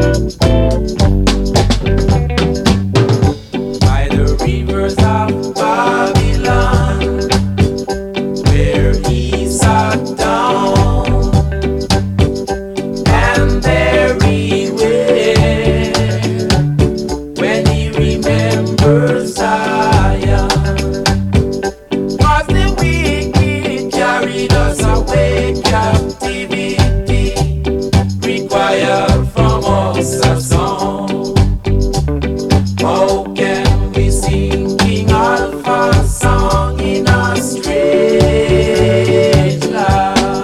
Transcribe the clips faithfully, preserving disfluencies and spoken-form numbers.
By the rivers of Babylon, where he sat down, and there he went when he remembers Zion. 'Cause the wicked carried us away, captivity required from us a song. How can we sing King Alpha's song in a strange land?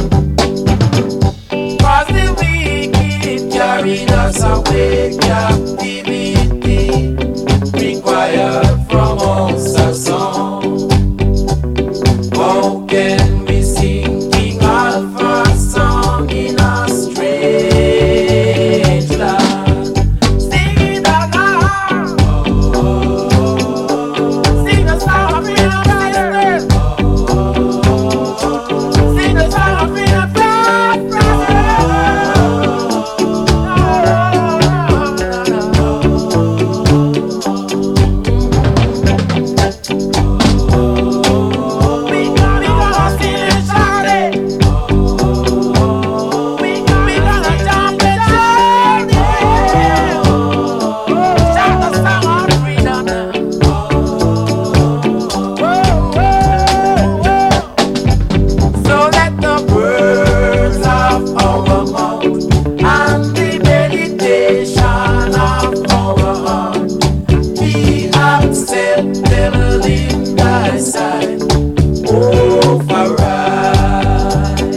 'Cause the wicked carried us away, captivity required from us a song. How can we sing King Alpha's song in a strange land? Sing it along. Sing the song of freedom, sisters. Sing the song of freedom, acceptable in thy sight, oh, for right.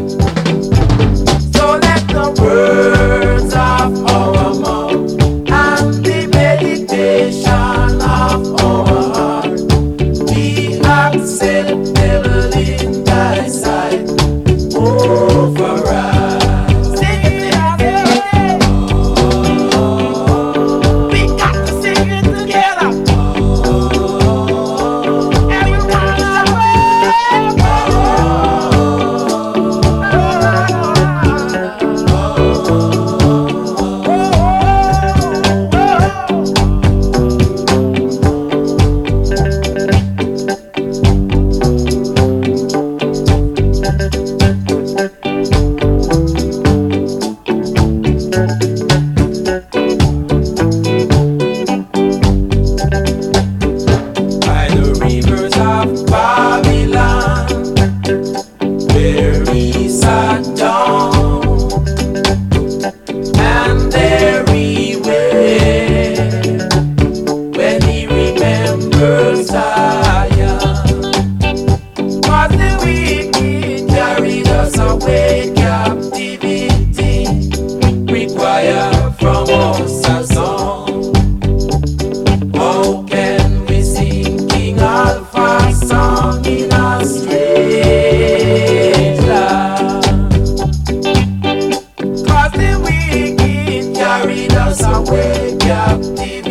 So let the words of our mouth and the meditation of our heart be acceptable in thy sight, oh, for right. Sing it again. We got to sing it together. By the rivers of Babylon, where he sat down, and there he went when he remembers Zion. 'Cause the wicked carried us away, captivity required from us a song. How can we sing King Alpha's song in a strange land? 'Cause the wicked carried us away, captivity